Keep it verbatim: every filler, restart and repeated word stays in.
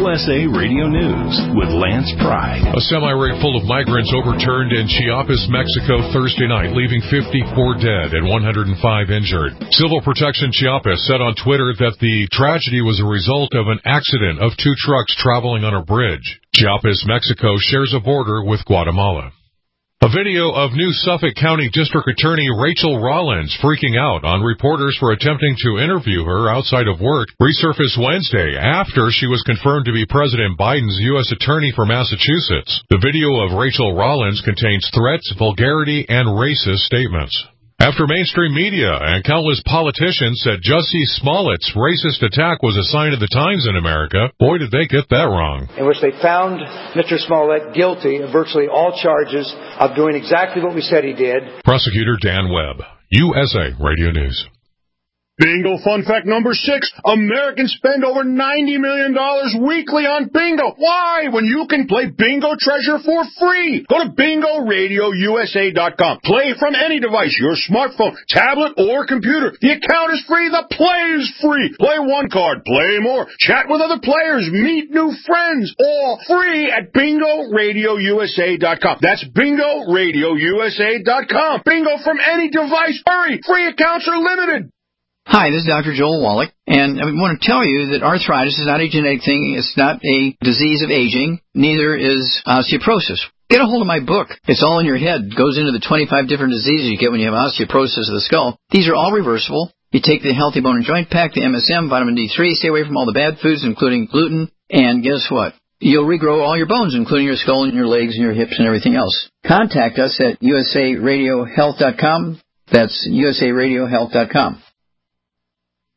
U S A Radio News with Lance Pride. A semi-rig full of migrants overturned in Chiapas, Mexico Thursday night, leaving fifty-four dead and one hundred five injured. Civil Protection Chiapas said on Twitter that the tragedy was a result of an accident of two trucks traveling on a bridge. Chiapas, Mexico shares a border with Guatemala. A video of new Suffolk County District Attorney Rachel Rollins freaking out on reporters for attempting to interview her outside of work resurfaced Wednesday after she was confirmed to be President Biden's U S Attorney for Massachusetts. The video of Rachel Rollins contains threats, vulgarity, and racist statements. After mainstream media and countless politicians said Jussie Smollett's racist attack was a sign of the times in America, boy did they get that wrong. In which they found Mister Smollett guilty of virtually all charges of doing exactly what we said he did. Prosecutor Dan Webb, U S A Radio News. Bingo fun fact number six. Americans spend over ninety million dollars weekly on bingo. Why? When you can play Bingo Treasure for free. Go to bingo radio u s a dot com. Play from any device, your smartphone, tablet, or computer. The account is free. The play is free. Play one card. Play more. Chat with other players. Meet new friends. All free at bingo radio u s a dot com. That's bingo radio u s a dot com. Bingo from any device. Hurry. Free accounts are limited. Hi, this is Doctor Joel Wallach, and I want to tell you that arthritis is not a genetic thing. It's not a disease of aging. Neither is osteoporosis. Get a hold of my book. It's all in your head. It goes into the twenty-five different diseases you get when you have osteoporosis of the skull. These are all reversible. You take the Healthy Bone and Joint Pack, the M S M, vitamin D three, stay away from all the bad foods, including gluten, and guess what? You'll regrow all your bones, including your skull and your legs and your hips and everything else. Contact us at u s a radio health dot com. That's u s a radio health dot com.